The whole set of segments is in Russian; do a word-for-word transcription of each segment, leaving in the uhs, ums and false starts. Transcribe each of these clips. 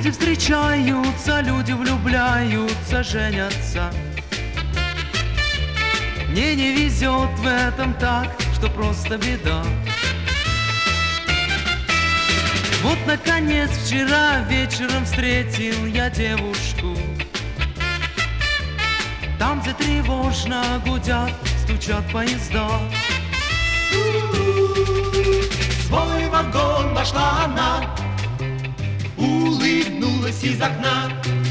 Люди встречаются, люди влюбляются, женятся. Мне не везет в этом так, что просто беда. Вот, наконец, вчера вечером встретил я девушку. Там, где тревожно гудят, стучат поезда. В свой вагон вошла она, улыбнулась из окна.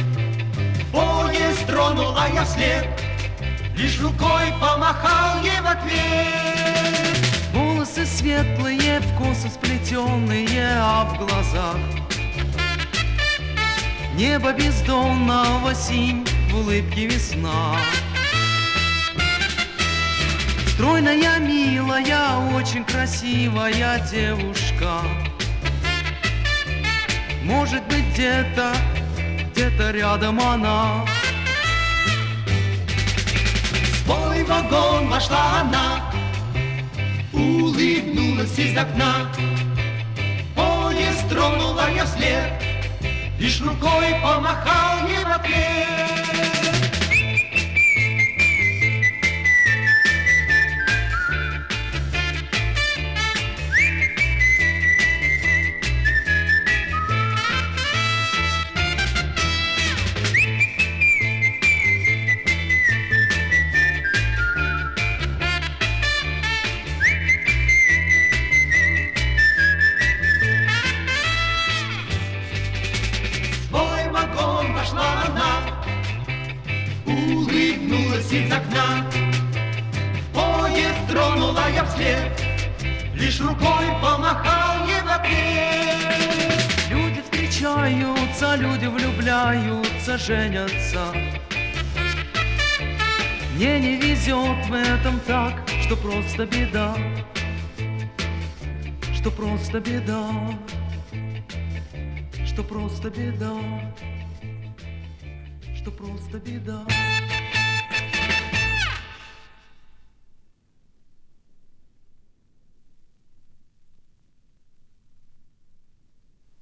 Поезд тронул, а я вслед лишь рукой помахал ей в ответ. Волосы светлые, в косы сплетенные, а в глазах небо бездонного синь, в улыбке весна. Стройная, милая, очень красивая девушка. Может быть, где-то, где-то рядом она. В свой вагон вошла она, улыбнулась из окна. Поезд тронула я вслед, лишь рукой помахал ей в ответ. Вошла она, улыбнулась из окна. Поезд тронула я вслед, лишь рукой помахал ей в ответ. Люди встречаются, люди влюбляются, женятся. Мне не везет в этом так, что просто беда, что просто беда, что просто беда, что просто беда.